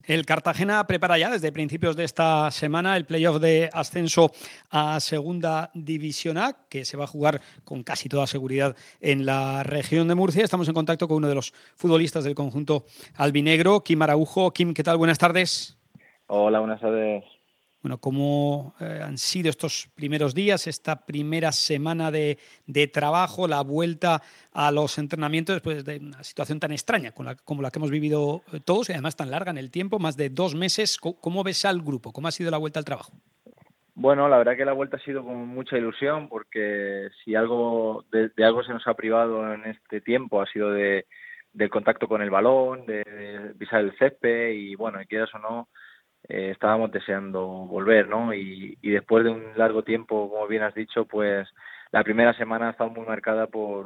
El Cartagena prepara ya desde principios de esta semana el playoff de ascenso a Segunda División A, que se va a jugar con casi toda seguridad en la región de Murcia. Estamos en contacto con uno de los futbolistas del conjunto albinegro, Kim Araujo. Kim, ¿qué tal? Buenas tardes. Hola, buenas tardes. Bueno, ¿cómo han sido estos primeros días, esta primera semana de trabajo, la vuelta a los entrenamientos después de una situación tan extraña como la que hemos vivido todos y además tan larga en el tiempo, más de 2 meses? ¿Cómo ves al grupo? ¿Cómo ha sido la vuelta al trabajo? Bueno, la verdad que la vuelta ha sido con mucha ilusión porque si algo de algo se nos ha privado en este tiempo ha sido del contacto con el balón, de pisar el césped y bueno, y quieras o no, estábamos deseando volver, ¿no? Y después de un largo tiempo, como bien has dicho, pues la primera semana ha estado muy marcada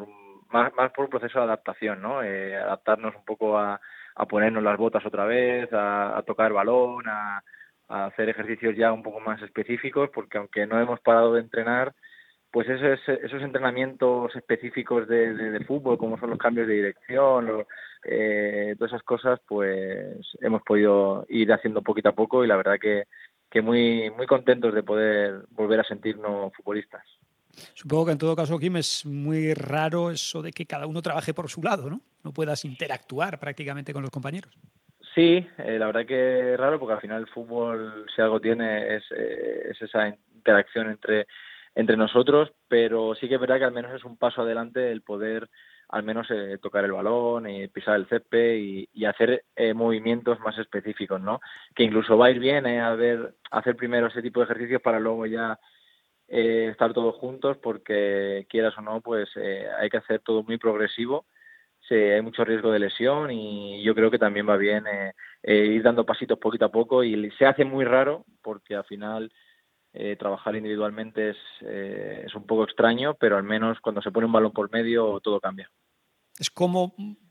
más por un proceso de adaptación, ¿no? Adaptarnos un poco a ponernos las botas otra vez, a tocar balón, a hacer ejercicios ya un poco más específicos, porque aunque no hemos parado de entrenar, pues esos entrenamientos específicos de fútbol, como son los cambios de dirección, todas esas cosas, pues hemos podido ir haciendo poquito a poco y la verdad que muy, muy contentos de poder volver a sentirnos futbolistas. Supongo que en todo caso, Kim, es muy raro eso de que cada uno trabaje por su lado, ¿no? No puedas interactuar prácticamente con los compañeros. Sí, la verdad que es raro porque al final el fútbol, si algo tiene, es esa interacción entre nosotros, pero sí que es verdad que al menos es un paso adelante el poder al menos tocar el balón y pisar el césped y hacer movimientos más específicos, ¿no? Que incluso va a ir bien hacer primero ese tipo de ejercicios para luego ya estar todos juntos porque quieras o no, pues hay que hacer todo muy progresivo. Sí, hay mucho riesgo de lesión y yo creo que también va bien ir dando pasitos poquito a poco y se hace muy raro porque al final trabajar individualmente es un poco extraño, pero al menos cuando se pone un balón por medio todo cambia. Es como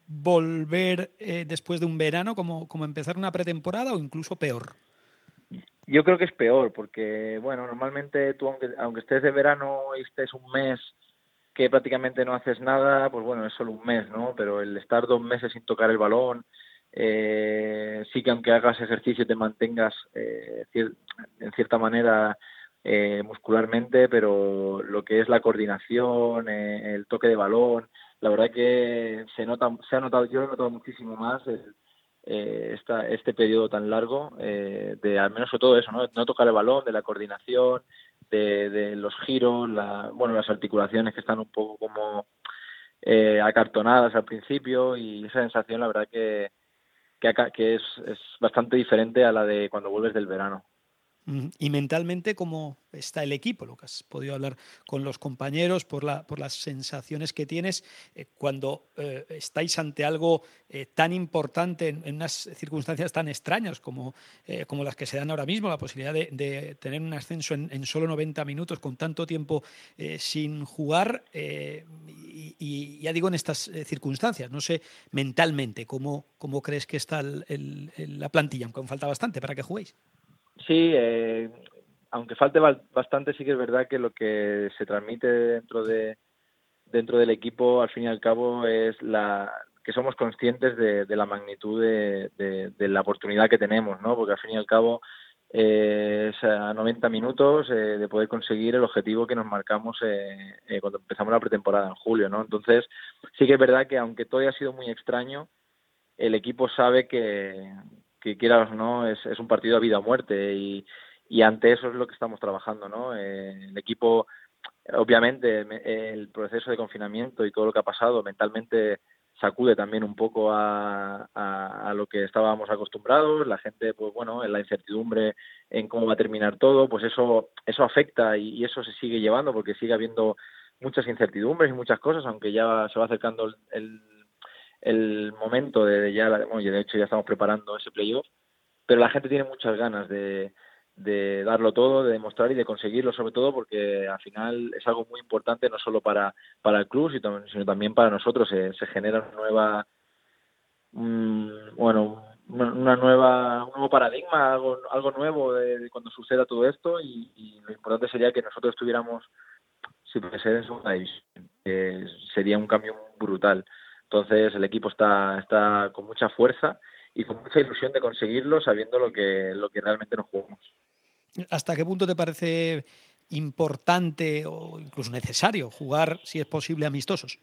volver después de un verano, como empezar una pretemporada o incluso peor. Yo creo que es peor porque, bueno, normalmente tú aunque estés de verano y estés un mes que prácticamente no haces nada, pues bueno, es solo un mes, ¿no? Pero el estar 2 meses sin tocar el balón, sí que aunque hagas ejercicio te mantengas en cierta manera muscularmente, pero lo que es la coordinación, el toque de balón, la verdad que se ha notado, yo lo he notado muchísimo más este periodo tan largo de al menos sobre todo eso, ¿no? No tocar el balón, de la coordinación, de los giros, bueno, las articulaciones que están un poco como acartonadas al principio y esa sensación la verdad que es bastante diferente a la de cuando vuelves del verano. Y mentalmente, ¿cómo está el equipo? Lo que has podido hablar con los compañeros por las sensaciones que tienes cuando estáis ante algo tan importante en unas circunstancias tan extrañas como las que se dan ahora mismo, la posibilidad de tener un ascenso en solo 90 minutos con tanto tiempo sin jugar y ya digo en estas circunstancias. No sé mentalmente cómo crees que está la plantilla, aunque aún falta bastante para que juguéis. Sí, aunque falte bastante, sí que es verdad que lo que se transmite dentro del equipo, al fin y al cabo, es que somos conscientes de la magnitud de la oportunidad que tenemos, ¿no? Porque al fin y al cabo es a 90 minutos de poder conseguir el objetivo que nos marcamos cuando empezamos la pretemporada en julio, ¿no? Entonces, sí que es verdad que aunque todo haya sido muy extraño, el equipo sabe que quieras o no, es un partido a vida o muerte y ante eso es lo que estamos trabajando, ¿no? El equipo, obviamente, el proceso de confinamiento y todo lo que ha pasado mentalmente sacude también un poco a lo que estábamos acostumbrados, la gente, pues bueno, en la incertidumbre en cómo va a terminar todo, pues eso afecta y eso se sigue llevando porque sigue habiendo muchas incertidumbres y muchas cosas, aunque ya se va acercando el momento bueno, y de hecho ya estamos preparando ese playoff, pero la gente tiene muchas ganas de darlo todo, de demostrar y de conseguirlo, sobre todo porque al final es algo muy importante no solo para el club, sino también para nosotros. Se genera bueno, un nuevo paradigma, algo nuevo de cuando suceda todo esto y lo importante sería que nosotros estuviéramos, si puede ser, en segunda división. Sería un cambio brutal. Entonces el equipo está con mucha fuerza y con mucha ilusión de conseguirlo, sabiendo lo que realmente nos jugamos. ¿Hasta qué punto te parece importante o incluso necesario jugar, si es posible, amistosos?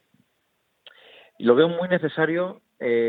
Y lo veo muy necesario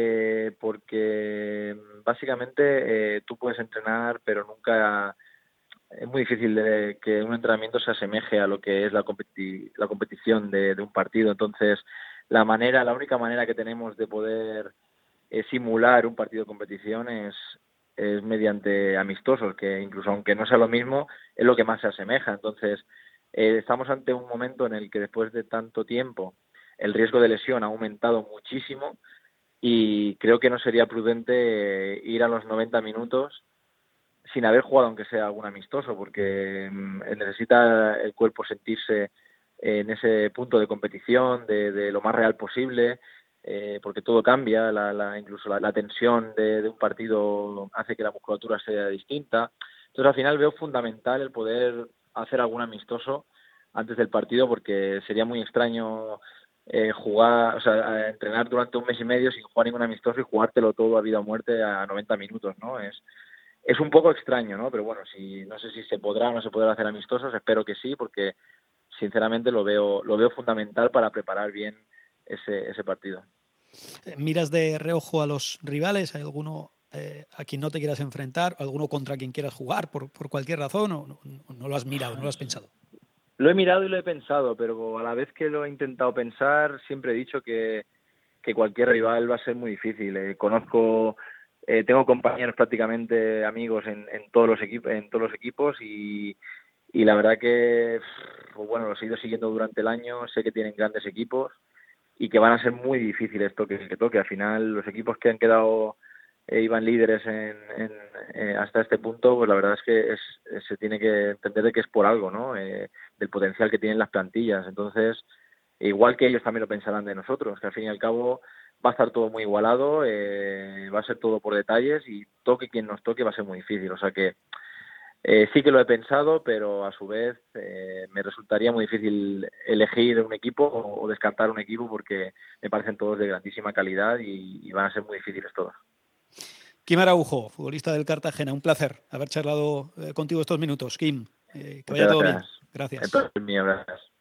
porque básicamente tú puedes entrenar, pero nunca es muy difícil que un entrenamiento se asemeje a lo que es la competición de un partido. Entonces, la única manera que tenemos de poder simular un partido de competición es mediante amistosos, que incluso aunque no sea lo mismo, es lo que más se asemeja. Entonces, estamos ante un momento en el que después de tanto tiempo el riesgo de lesión ha aumentado muchísimo y creo que no sería prudente ir a los 90 minutos sin haber jugado aunque sea algún amistoso, porque necesita el cuerpo sentirse en ese punto de competición, de lo más real posible, porque todo cambia, incluso la tensión de un partido hace que la musculatura sea distinta. Entonces al final veo fundamental el poder hacer algún amistoso antes del partido, porque sería muy extraño jugar, o sea, entrenar durante un mes y medio sin jugar ningún amistoso y jugártelo todo a vida o muerte a 90 minutos, ¿no? Es un poco extraño, ¿no? Pero bueno, no sé si se podrá o no se podrá hacer amistosos, espero que sí, porque sinceramente lo veo fundamental para preparar bien ese partido. ¿Miras de reojo a los rivales? ¿Hay alguno a quien no te quieras enfrentar? ¿Alguno contra quien quieras jugar por cualquier razón? ¿O no lo has mirado, no lo has pensado? Lo he mirado y lo he pensado, pero a la vez que lo he intentado pensar, siempre he dicho que cualquier rival va a ser muy difícil. Tengo compañeros prácticamente amigos en todos los equipos y la verdad que pues bueno, los he ido siguiendo durante el año, sé que tienen grandes equipos y que van a ser muy difíciles toque que toque. Al final los equipos que han quedado iban líderes hasta este punto, pues la verdad es que se tiene que entender de que es por algo, ¿no? Del potencial que tienen las plantillas. Entonces, igual que ellos también lo pensarán de nosotros, que al fin y al cabo va a estar todo muy igualado, va a ser todo por detalles y toque quien nos toque va a ser muy difícil. O sea que sí que lo he pensado, pero a su vez me resultaría muy difícil elegir un equipo o descartar un equipo porque me parecen todos de grandísima calidad y van a ser muy difíciles todos. Kim Araujo, futbolista del Cartagena, un placer haber charlado contigo estos minutos. Kim, que vaya Muchas todo bien. gracias. Gracias. Entonces, mío, gracias.